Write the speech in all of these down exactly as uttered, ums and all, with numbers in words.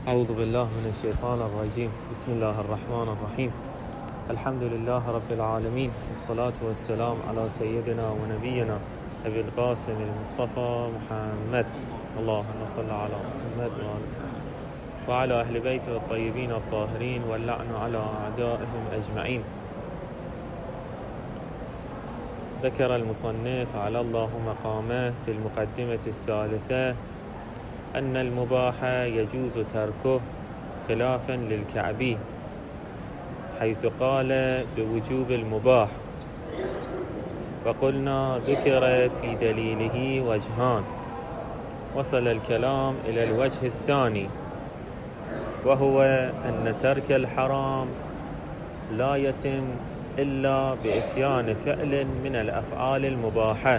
أعوذ بالله من الشيطان الرجيم. بسم الله الرحمن الرحيم. الحمد لله رب العالمين، والصلاة والسلام على سيدنا ونبينا أبي القاسم المصطفى محمد. اللهم صل على محمد وعلى أهل بيته الطيبين الطاهرين، واللعن على أعدائهم أجمعين. ذكر المصنف على الله مقامه في المقدمة الثالثة أن المباح يجوز تركه خلافا للكعبي، حيث قال بوجوب المباح، وقلنا ذكر في دليله وجهان. وصل الكلام إلى الوجه الثاني، وهو أن ترك الحرام لا يتم إلا بإتيان فعل من الأفعال المباحة.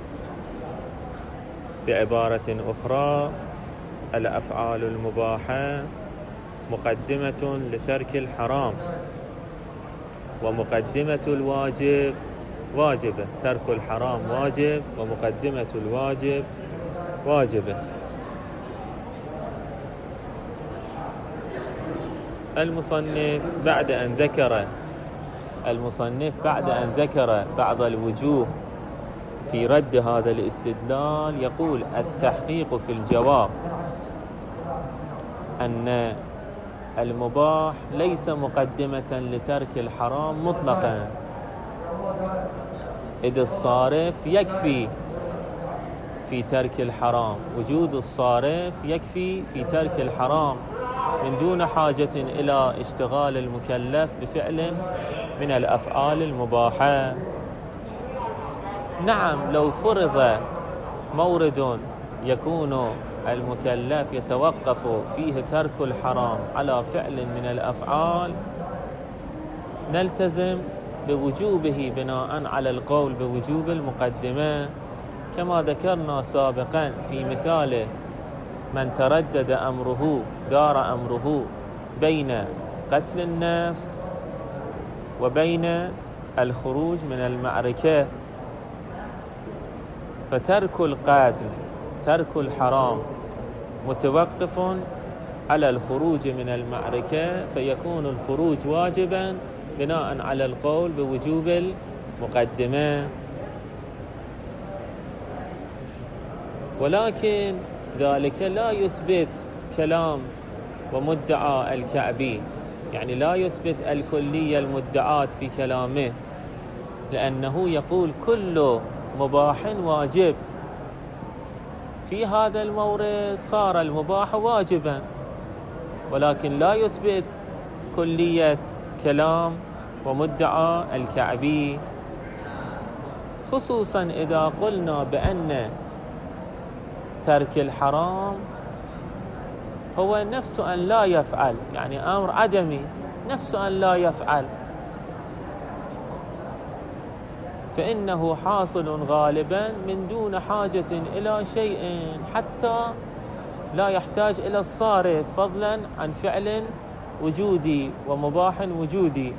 بعبارة أخرى، الأفعال المباحة مقدمة لترك الحرام، ومقدمة الواجب واجبة. ترك الحرام واجب، ومقدمة الواجب واجبة. المصنف بعد أن ذكر المصنف بعد أن ذكر بعض الوجوه في رد هذا الاستدلال، يقول: التحقيق في الجواب أن المباح ليس مقدمة لترك الحرام مطلقا، إذ الصارف يكفي في ترك الحرام. وجود الصارف يكفي في ترك الحرام من دون حاجة إلى اشتغال المكلف بفعل من الأفعال المباحة. نعم، لو فرض مورد يكون المكلف يتوقف فيه ترك الحرام على فعل من الأفعال، نلتزم بوجوبه بناء على القول بوجوب المقدمة، كما ذكرنا سابقا في مثال من تردد أمره دار أمره بين قتل النفس وبين الخروج من المعركة، فترك القتل ترك الحرام متوقف على الخروج من المعركة، فيكون الخروج واجبا بناء على القول بوجوب المقدمة. ولكن ذلك لا يثبت كلام ومدعى الكعبي، يعني لا يثبت الكلية المدعاة في كلامه، لأنه يقول كل مباح واجب. في هذا المورد صار المباح واجبا، ولكن لا يثبت كلية كلام ومدعى الكعبي، خصوصا إذا قلنا بأن ترك الحرام هو نفس أن لا يفعل، يعني أمر عدمي، نفس أن لا يفعل، فإنه حاصل غالبا من دون حاجة إلى شيء، حتى لا يحتاج إلى الصارف، فضلا عن فعل وجودي ومباح وجودي.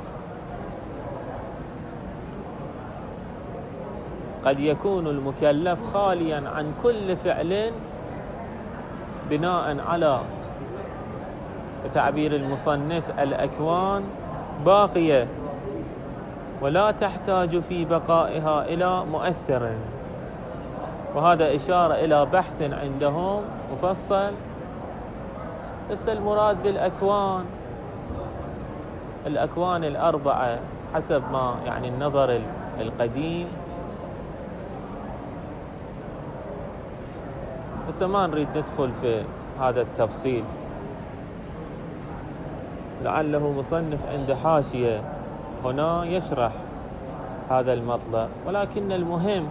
قد يكون المكلف خاليا عن كل فعل بناء على تعبير المصنف الأكوان باقية، ولا تحتاج في بقائها إلى مؤثر. وهذا إشارة إلى بحث عندهم مفصل. بس المراد بالأكوان الأكوان الأربعة حسب ما يعني النظر القديم، بس ما نريد ندخل في هذا التفصيل، لعله مصنف عند حاشية هنا يشرح هذا المطلب. ولكن المهم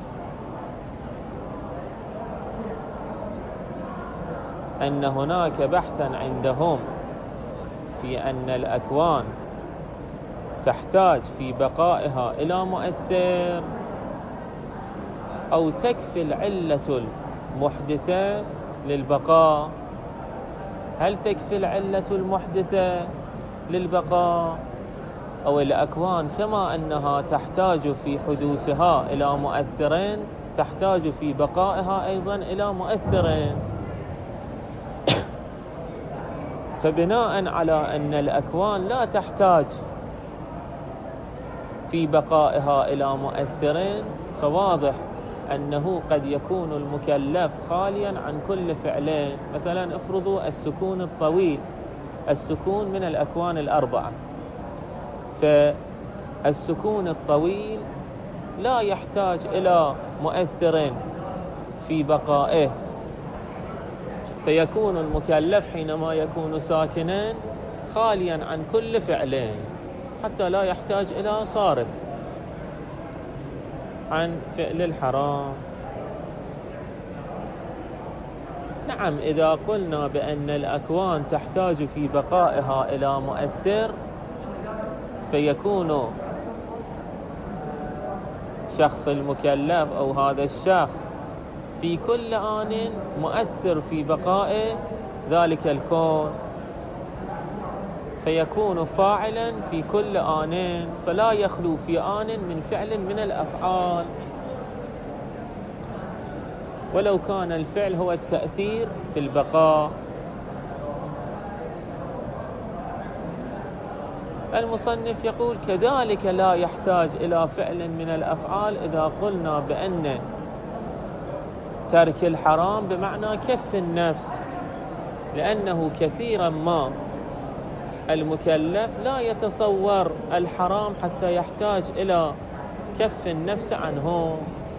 أن هناك بحثا عندهم في أن الأكوان تحتاج في بقائها إلى مؤثر، أو تكفي العلة المحدثة للبقاء. هل تكفي العلة المحدثة للبقاء، أو الأكوان كما أنها تحتاج في حدوثها إلى مؤثرين تحتاج في بقائها أيضا إلى مؤثرين؟ فبناء على أن الأكوان لا تحتاج في بقائها إلى مؤثرين، فواضح أنه قد يكون المكلف خاليا عن كل فعلين. مثلا افرضوا السكون الطويل، السكون من الأكوان الأربعة، فالسكون الطويل لا يحتاج إلى مؤثرين في بقائه، فيكون المكلف حينما يكون ساكنين خاليا عن كل فعلين حتى لا يحتاج إلى صارف عن فعل الحرام. نعم، إذا قلنا بأن الأكوان تحتاج في بقائها إلى مؤثر، فيكون شخص المكلف أو هذا الشخص في كل آن مؤثر في بقاء ذلك الكون، فيكون فاعلا في كل آن، فلا يخلو في آن من فعل من الأفعال، ولو كان الفعل هو التأثير في البقاء. المصنف يقول كذلك لا يحتاج إلى فعل من الأفعال إذا قلنا بأن ترك الحرام بمعنى كف النفس، لأنه كثيرا ما المكلف لا يتصور الحرام حتى يحتاج إلى كف النفس عنه.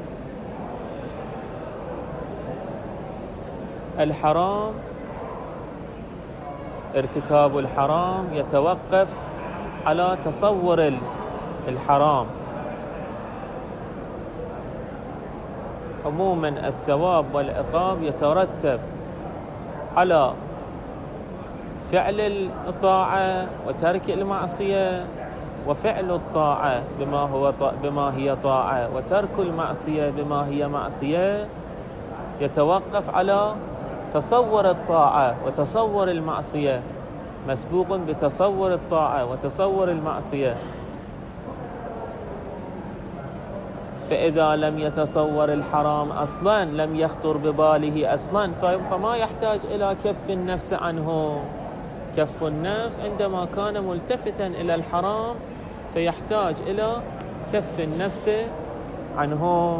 الحرام، ارتكاب الحرام يتوقف على تصور الحرام. عموما الثواب والعقاب يترتب على فعل الطاعة وترك المعصية، وفعل الطاعة بما هو بما هي طاعة، وترك المعصية بما هي معصية يتوقف على تصور الطاعة وتصور المعصية، مسبوق بتصور الطاعة وتصور المعصية. فإذا لم يتصور الحرام أصلا، لم يخطر بباله أصلا، فما يحتاج إلى كف النفس عنه. كف النفس عندما كان ملتفتا إلى الحرام فيحتاج إلى كف النفس عنه،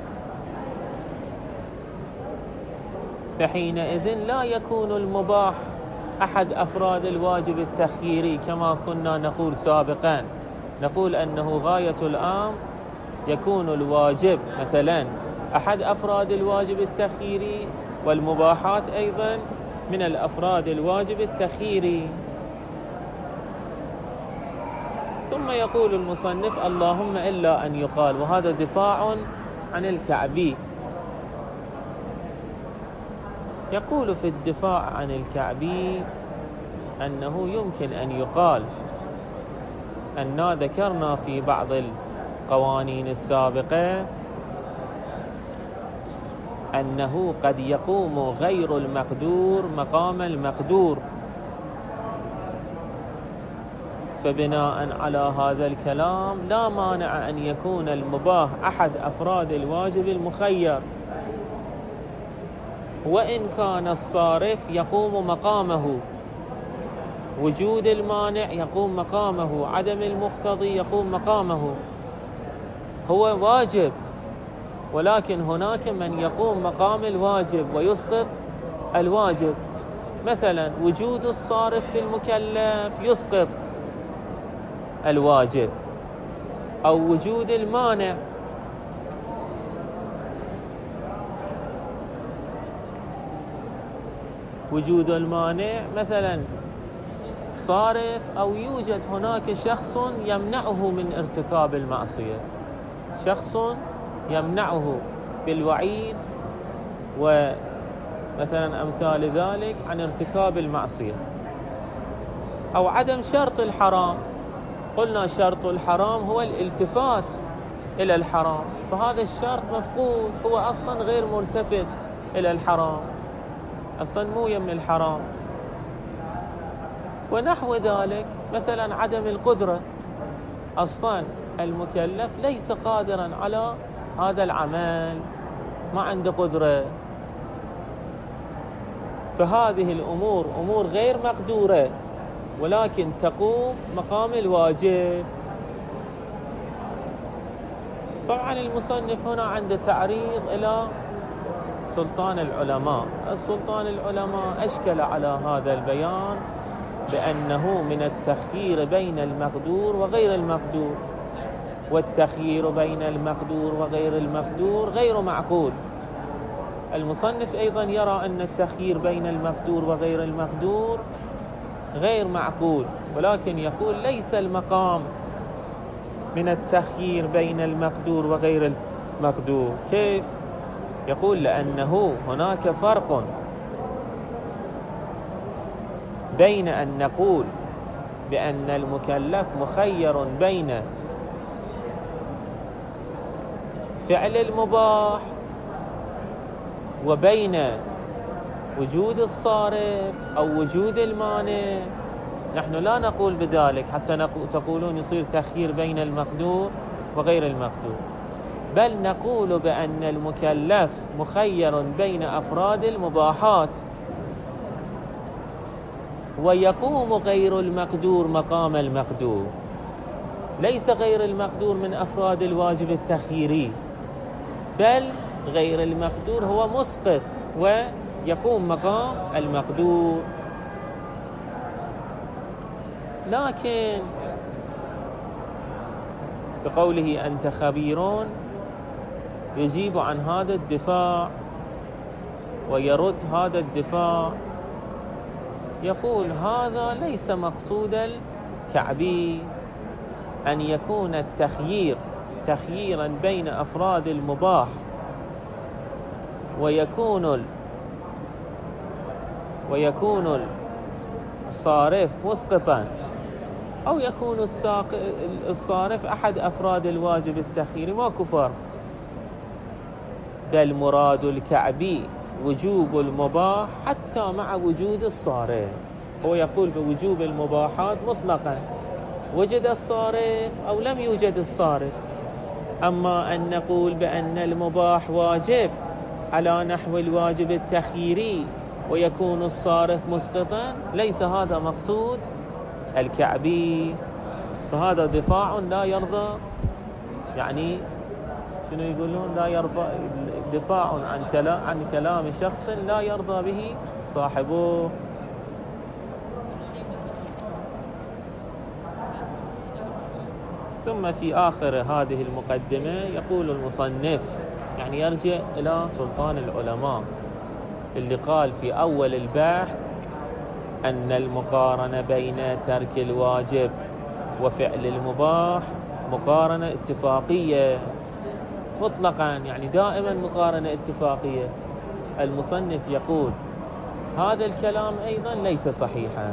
فحينئذ لا يكون المباح أحد أفراد الواجب التخييري كما كنا نقول سابقا. نقول أنه غاية الأمر يكون الواجب مثلا أحد أفراد الواجب التخييري، والمباحات أيضا من الأفراد الواجب التخييري. ثم يقول المصنف اللهم إلا أن يقال، وهذا دفاع عن الكعبي. يقول في الدفاع عن الكعبي أنه يمكن أن يقال أننا ذكرنا في بعض القوانين السابقة أنه قد يقوم غير المقدور مقام المقدور، فبناء على هذا الكلام لا مانع أن يكون المباح أحد أفراد الواجب المخير، وإن كان الصارف يقوم مقامه، وجود المانع يقوم مقامه، عدم المقتضي يقوم مقامه. هو واجب، ولكن هناك من يقوم مقام الواجب ويسقط الواجب. مثلا وجود الصارف في المكلف يسقط الواجب، أو وجود المانع. وجود المانع مثلا صارف، أو يوجد هناك شخص يمنعه من ارتكاب المعصية، شخص يمنعه بالوعيد ومثلا أمثال ذلك عن ارتكاب المعصية، أو عدم شرط الحرام. قلنا شرط الحرام هو الالتفات إلى الحرام، فهذا الشرط مفقود، هو أصلا غير ملتفت إلى الحرام، أصلا مو يم الحرام. ونحو ذلك مثلا عدم القدرة، أصلا المكلف ليس قادرا على هذا العمل، ما عنده قدرة، فهذه الأمور أمور غير مقدورة ولكن تقوم مقام الواجب. طبعا المصنف هنا عنده تعريض إلى سلطان العلماء. السلطان العلماء أشكل على هذا البيان بأنه من التخيير بين المقدور وغير المقدور، والتخيير بين المقدور وغير المقدور غير معقول. المصنف أيضا يرى أن التخيير بين المقدور وغير المقدور غير معقول، ولكن يقول ليس المقام من التخيير بين المقدور وغير المقدور. كيف؟ يقول لأنه هناك فرق بين أن نقول بأن المكلف مخير بين فعل المباح وبين وجود الصارف أو وجود المانع. نحن لا نقول بذلك حتى تقولون يصير تخيير بين المقدور وغير المقدور، بل نقول بأن المكلف مخير بين أفراد المباحات، ويقوم غير المقدور مقام المقدور. ليس غير المقدور من أفراد الواجب التخييري، بل غير المقدور هو مسقط ويقوم مقام المقدور. لكن بقوله أنت خبيرون يجيب عن هذا الدفاع ويرد هذا الدفاع، يقول هذا ليس مقصود الكعبي أن يكون التخيير تخييرا بين أفراد المباح ويكون ال... ويكون الصارف مسقطا، أو يكون الساق... الصارف أحد أفراد الواجب التخييري، ماكو فرق. بل مراد الكعبي وجوب المباح حتى مع وجود الصارف. هو يقول بوجوب المباحات مطلقا، وجد الصارف أو لم يوجد الصارف. أما أن نقول بأن المباح واجب على نحو الواجب التخييري ويكون الصارف مسقطا، ليس هذا مقصود الكعبي. فهذا دفاع لا يرضى، يعني شنو يقولون، لا يرضى، دفاع عن كلام عن كلام شخص لا يرضى به صاحبه. ثم في آخر هذه المقدمة يقول المصنف، يعني يرجع إلى سلطان العلماء اللي قال في أول البحث أن المقارنة بين ترك الواجب وفعل المباح مقارنة اتفاقية مطلقا، يعني دائما مقارنة اتفاقية. المصنف يقول هذا الكلام أيضا ليس صحيحا،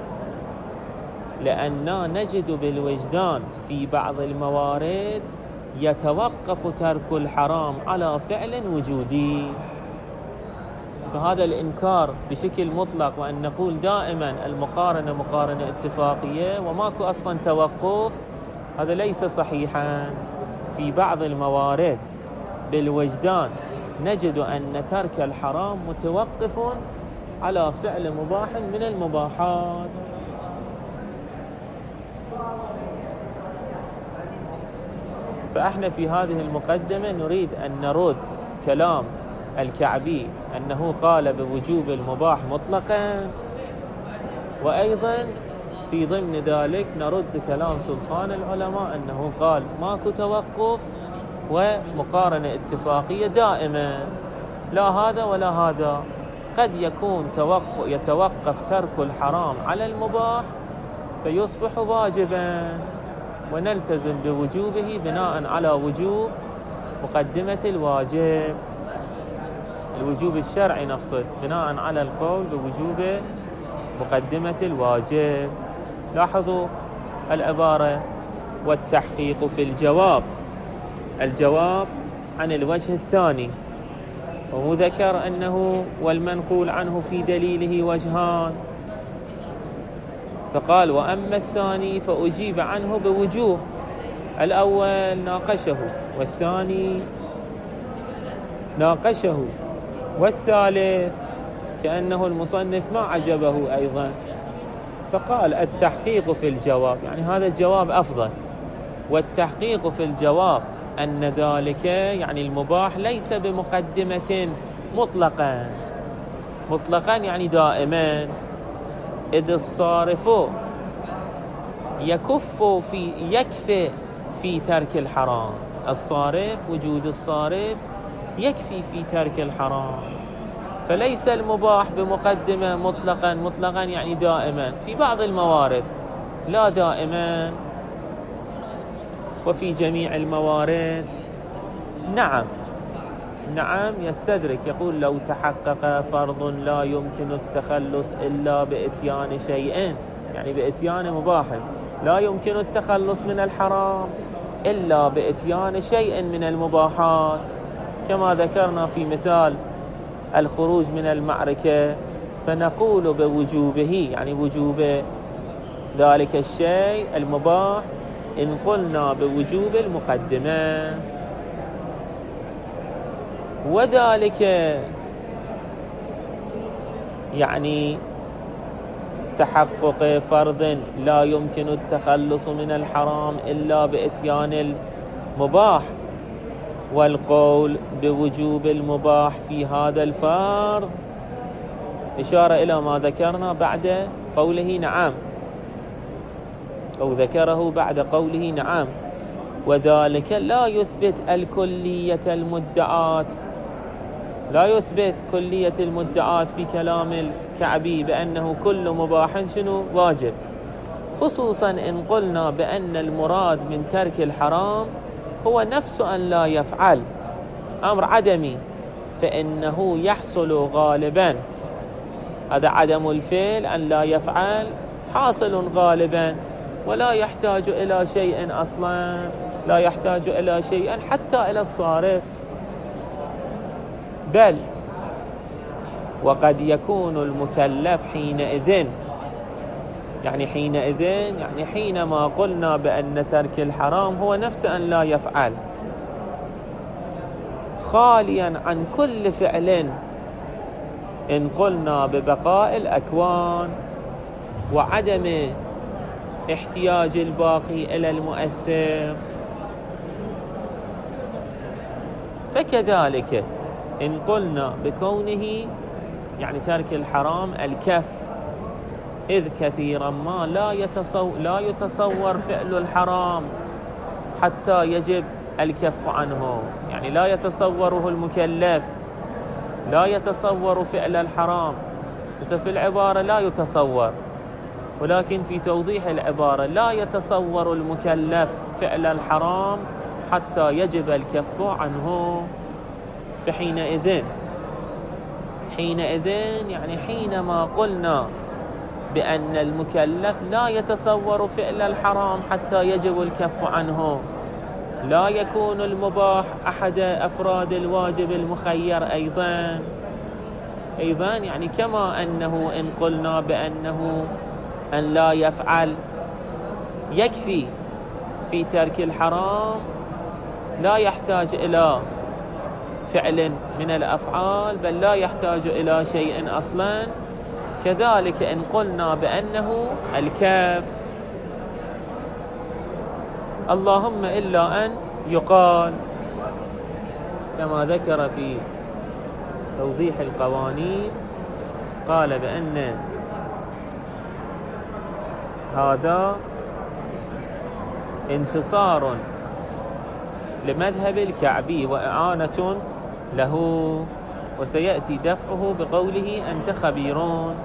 لأننا نجد بالوجدان في بعض الموارد يتوقف ترك الحرام على فعل وجودي. فهذا الإنكار بشكل مطلق وأن نقول دائما المقارنة مقارنة اتفاقية وماكو أصلا توقف، هذا ليس صحيحا. في بعض الموارد بالوجدان نجد أن ترك الحرام متوقف على فعل مباح من المباحات. فإحنا في هذه المقدمة نريد أن نرد كلام الكعبي أنه قال بوجوب المباح مطلقا، وأيضا في ضمن ذلك نرد كلام سلطان العلماء أنه قال ماكو توقف ومقارنة اتفاقية دائما، لا هذا ولا هذا. قد يكون توقف يتوقف ترك الحرام على المباح فيصبح واجبا ونلتزم بوجوبه بناء على وجوب مقدمة الواجب، الوجوب الشرعي نقصد، بناء على القول بوجوب مقدمة الواجب. لاحظوا العبارة والتحقيق في الجواب، الجواب عن الوجه الثاني، وهو ذكر أنه والمنقول عنه في دليله وجهان، فقال وأما الثاني فأجيب عنه بوجوه. الأول ناقشه، والثاني ناقشه، والثالث كأنه المصنف ما عجبه أيضا، فقال التحقيق في الجواب، يعني هذا الجواب أفضل، والتحقيق في الجواب أن ذلك يعني المباح ليس بمقدمة مطلقا، مطلقا يعني دائما، إذ الصارف يكف في يكفي في ترك الحرام، الصارف وجود الصارف يكفي في ترك الحرام، فليس المباح بمقدمة مطلقا، مطلقا يعني دائما، في بعض الموارد لا دائما، وفي جميع الموارد نعم نعم يستدرك، يقول لو تحقق فرض لا يمكن التخلص إلا بإتيان شيء، يعني بإتيان مباح، لا يمكن التخلص من الحرام إلا بإتيان شيء من المباحات، كما ذكرنا في مثال الخروج من المعركة، فنقول بوجوبه، يعني وجوب ذلك الشيء المباح إن قلنا بوجوب المقدمة، وذلك يعني تحقق فرض لا يمكن التخلص من الحرام إلا بإتيان المباح، والقول بوجوب المباح في هذا الفرض إشارة إلى ما ذكرنا بعد قوله نعم، أو ذكره بعد قوله نعم، وذلك لا يثبت الكلية المدعات، لا يثبت كلية المدعات في كلام الكعبي بأنه كل مباح شنو واجب، خصوصا إن قلنا بأن المراد من ترك الحرام هو نفس أن لا يفعل، أمر عدمي، فإنه يحصل غالبا، هذا عدم الفعل أن لا يفعل حاصل غالبا، ولا يحتاج إلى شيء أصلا، لا يحتاج إلى شيء حتى إلى الصارف، بل وقد يكون المكلف حينئذ، يعني حينئذ يعني حينما قلنا بأن ترك الحرام هو نفس أن لا يفعل، خاليا عن كل فعل إن قلنا ببقاء الأكوان وعدم احتياج الباقي إلى المؤثر، فكذلك إن قلنا بكونه يعني ترك الحرام الكف، إذ كثيرا ما لا يتصور, لا يتصور فعل الحرام حتى يجب الكف عنه، يعني لا يتصوره المكلف، لا يتصور فعل الحرام، بس في العبارة لا يتصور، ولكن في توضيح العبارة لا يتصور المكلف فعل الحرام حتى يجب الكف عنه، فحينئذ حينئذ يعني حينما قلنا بأن المكلف لا يتصور فعل الحرام حتى يجب الكف عنه، لا يكون المباح أحد أفراد الواجب المخير أيضا أيضا يعني كما أنه إن قلنا بأنه أن لا يفعل يكفي في ترك الحرام، لا يحتاج إلى فعل من الأفعال، بل لا يحتاج إلى شيء أصلا، كذلك إن قلنا بأنه الكاف، اللهم إلا أن يقال كما ذكر في توضيح القوانين، قال بأن هذا انتصار لمذهب الكعبي وإعانة له، وسيأتي دفعه بقوله أنت خبيرون.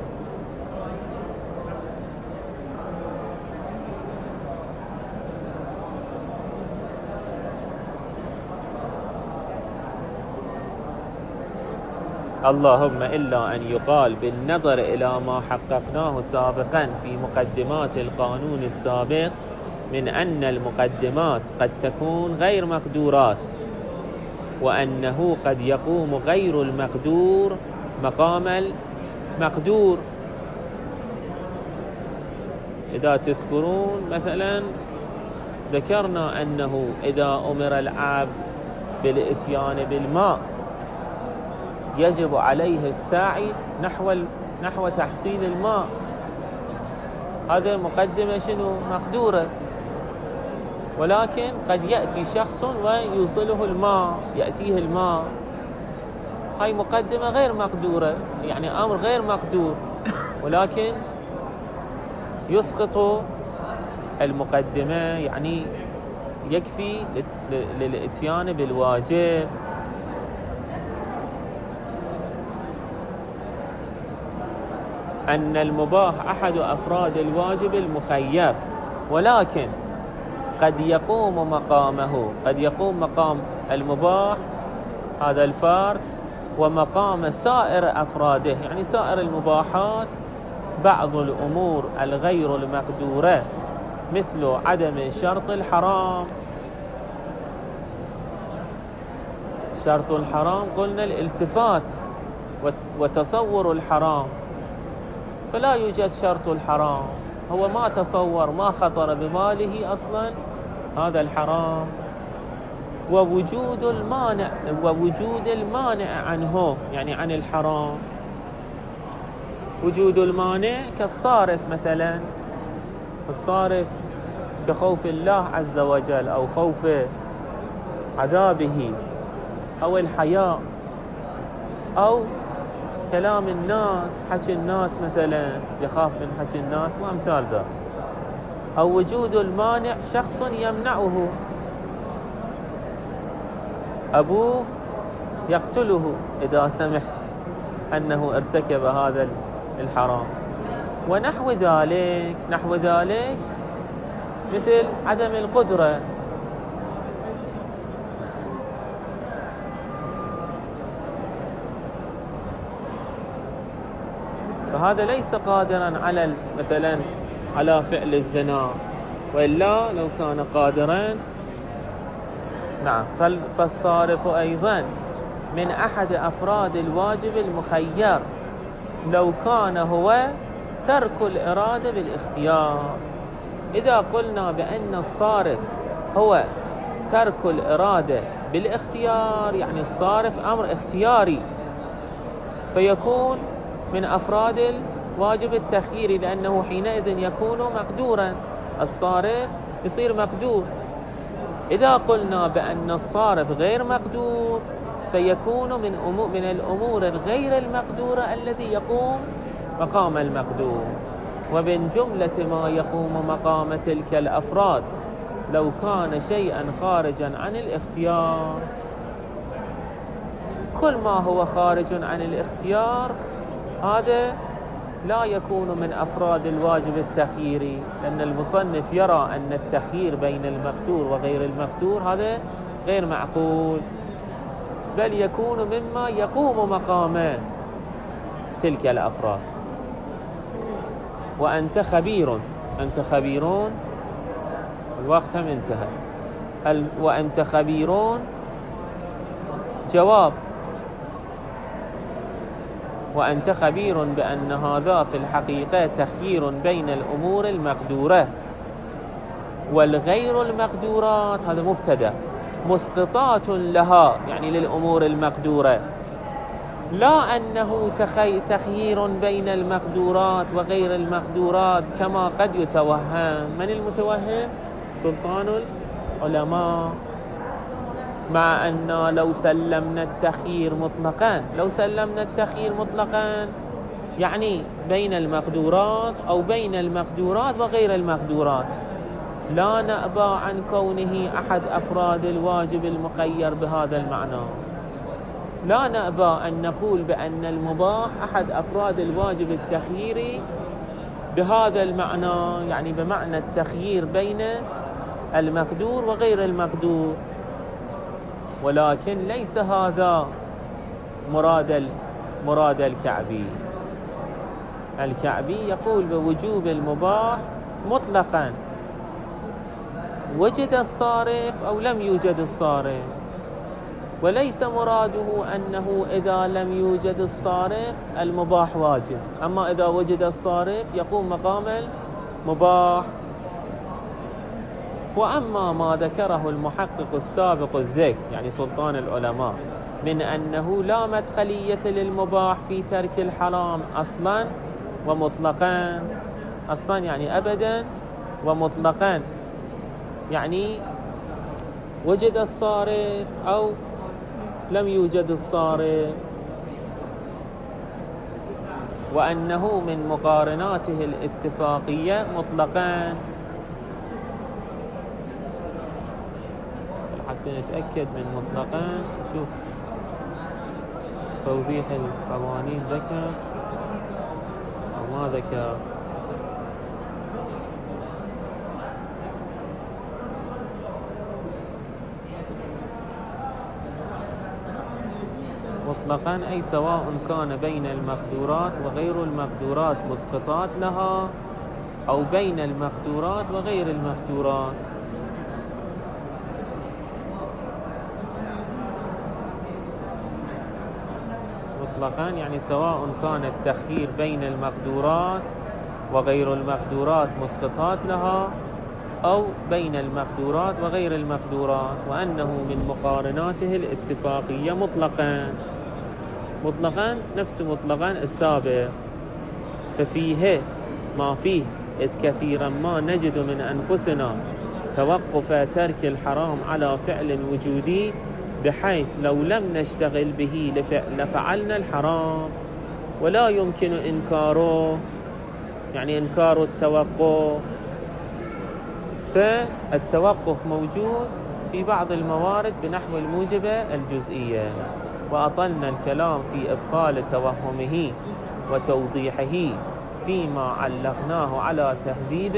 اللهم إلا أن يقال بالنظر إلى ما حققناه سابقا في مقدمات القانون السابق من أن المقدمات قد تكون غير مقدورات، وأنه قد يقوم غير المقدور مقام المقدور. إذا تذكرون مثلا ذكرنا أنه إذا أمر العبد بالإتيان بالماء يجب عليه السعي نحو نحو تحصيل الماء. هذا مقدمة شنو؟ مقدورة. ولكن قد يأتي شخص ويوصله الماء، يأتيه الماء، هاي مقدمة غير مقدورة، يعني أمر غير مقدور، ولكن يسقط المقدمة، يعني يكفي للإتيان بالواجب. أن المباح أحد أفراد الواجب المخير، ولكن قد يقوم مقامه، قد يقوم مقام المباح هذا الفرد ومقام سائر أفراده، يعني سائر المباحات بعض الأمور الغير المقدورة، مثل عدم شرط الحرام. شرط الحرام قلنا الالتفات وتصور الحرام، فلا يوجد شرط الحرام، هو ما تصور، ما خطر بباله أصلا هذا الحرام. ووجود المانع، ووجود المانع عنه، يعني عن الحرام، وجود المانع كالصارف مثلا، الصارف بخوف الله عز وجل أو خوف عذابه أو الحياء أو كلام الناس، حكي الناس مثلا، يخاف من حكي الناس وأمثال ذلك. أو وجود المانع شخص يمنعه، أبوه يقتله إذا سمح أنه ارتكب هذا الحرام، ونحو ذلك. نحو ذلك مثل عدم القدرة، فهذا ليس قادرا على مثلا على فعل الزنا، وإلا لو كان قادرا نعم. فالصارف أيضا من أحد أفراد الواجب المخير لو كان هو ترك الإرادة بالاختيار. إذا قلنا بأن الصارف هو ترك الإرادة بالاختيار، يعني الصارف أمر اختياري، فيكون من أفراد الواجب التخييري، لأنه حينئذ يكون مقدورا، الصارف يصير مقدور. إذا قلنا بأن الصارف غير مقدور، فيكون من أمور من الأمور الغير المقدورة الذي يقوم مقام المقدور. ومن جملة ما يقوم مقام تلك الأفراد لو كان شيئا خارجا عن الاختيار، كل ما هو خارج عن الاختيار هذا لا يكون من أفراد الواجب التخييري، لأن المصنف يرى أن التخيير بين المقدور وغير المقدور هذا غير معقول، بل يكون مما يقوم مقام تلك الأفراد. وأنت خبير، أنت خبيرون، الوقت هم انتهى. وأنت خبيرون جواب، وأنت خبير بأن هذا في الحقيقة تخيير بين الأمور المقدورة والغير المقدورات، هذا مبتدأ، مسقطات لها يعني للأمور المقدورة، لا أنه تخيير بين المقدورات وغير المقدورات كما قد يتوهم. من المتوهم؟ سلطان العلماء. مع أن لو سلمنا التخيير مطلقا، لو سلمنا التخيير مطلقا يعني بين المقدورات أو بين المقدورات وغير المقدورات، لا نأبى عن كونه أحد أفراد الواجب المخير بهذا المعنى. لا نأبى أن نقول بأن المباح أحد أفراد الواجب التخييري بهذا المعنى، يعني بمعنى التخيير بين المقدور وغير المقدور، ولكن ليس هذا مراد مراد الكعبي. الكعبي يقول بوجوب المباح مطلقا، وجد الصارف أو لم يوجد الصارف، وليس مراده أنه إذا لم يوجد الصارف المباح واجب، أما إذا وجد الصارف يقوم مقام المباح. وأما ما ذكره المحقق السابق الذكر يعني سلطان العلماء من أنه لا مدخلية للمباح في ترك الحرام أصلا ومطلقا. أصلا يعني أبدا، ومطلقا يعني وجد الصارف أو لم يوجد الصارف، وأنه من مقارناته الاتفاقية مطلقا. حتى نتأكد من مطلقا شوف توضيح القوانين ذكر أو ما ذكر. مطلقا أي سواء كان بين المقدورات وغير المقدورات مسقطات لها أو بين المقدورات وغير المقدورات. مطلقا يعني سواء كان التخيير بين المقدورات وغير المقدورات مسقطات لها أو بين المقدورات وغير المقدورات، وأنه من مقارناته الاتفاقية مطلقا. مطلقا نفس مطلقا السابق، ففيه ما فيه، إذ كثيرا ما نجد من أنفسنا توقف ترك الحرام على فعل وجودي، بحيث لو لم نشتغل به لفعلنا الحرام، ولا يمكن إنكاره، يعني إنكار التوقف. فالتوقف موجود في بعض الموارد بنحو الموجبة الجزئية، وأطلنا الكلام في إبطال توهمه وتوضيحه فيما علقناه على تهذيب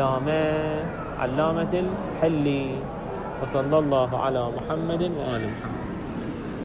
العلامة علامة الحلي. وصلى الله على محمد وآل محمد.